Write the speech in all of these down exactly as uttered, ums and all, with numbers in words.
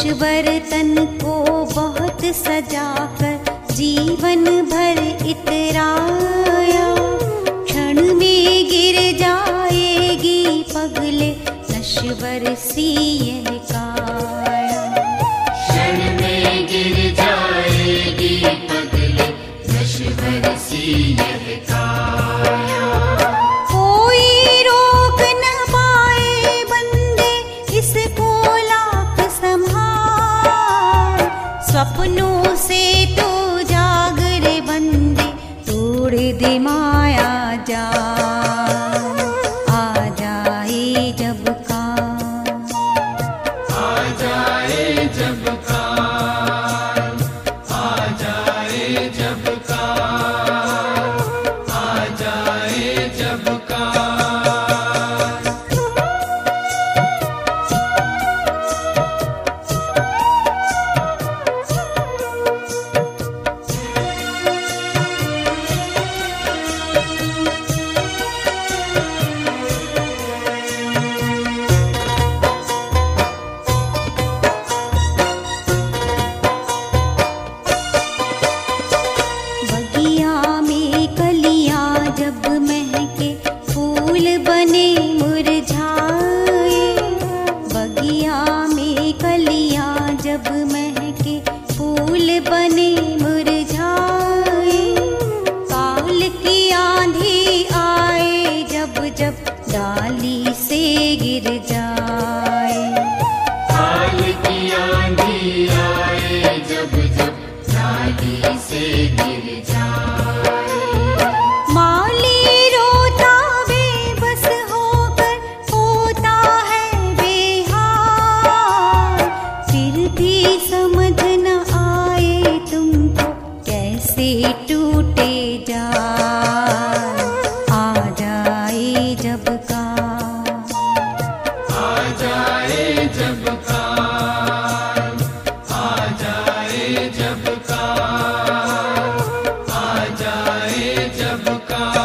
नश्वर तन को बहुत सजाकर जीवन भर इतराया, क्षण में गिर जाएगी पगले नश्वर सी यह काया। क्षण में गिर जाएगी पगले नश्वर सी यह काया। कोई रोक न पाए बंदे इसको लाख संभाल, स्वप्नों से तो जाग रे बंदे तोड़ दे माया जाल। आ जाए जब काल, आ जाए जब काल, आ जाए जब काल, आ जाए जब काल। बगिया में कलियां जब महके फूल बने मुरझाए, बगिया में कलियां जब महके फूल बने मुरझाए, काल की आंधी आए जब जब डाली से गिर जाए। काल की आंधी आए जब जब डाली से गिर जाए। माली रोता बेबस होकर होता है बेहाल, फिर भी समझ न आए तुमको कैसे टूटे जाल। आ जाए जब काल, आ जाए जब काल, आ जाए जब काल, आ जाए जब काल।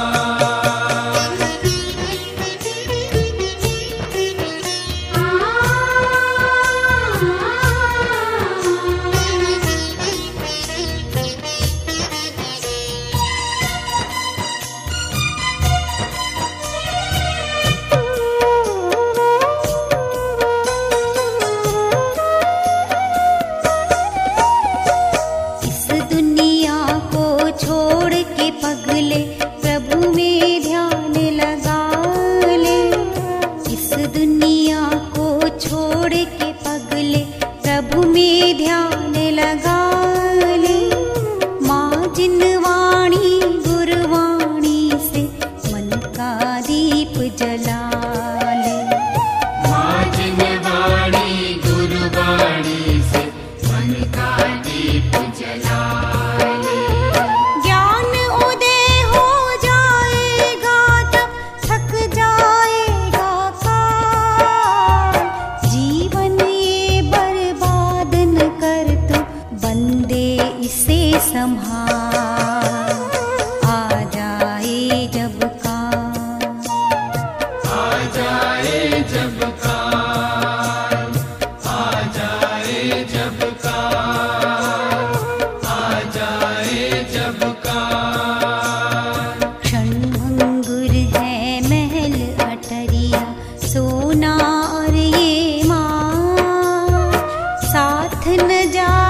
इस दुनिया को छोड़ के पगले प्रभु में ध्यान लगा ले, इस दुनिया को छोड़ के पगले प्रभु में ध्यान लगा ले। माँ जिनवाणी गुरवाणी से मन का दीप जला ले। माँ जिनवाणी गुरवाणी से मन का दीप जला ले। ज्ञान उदय हो जाएगा तब थक जाएगा काल, जीवन ये बर्बाद न कर तू बंदे इसे संभाल। आ जाए जब काल, आ जाए जब काल, आ जाए जब काल, आ जाए जब काल। क्षणभंगुर है महल अटरिया सोना और ये माँ, साथ न जा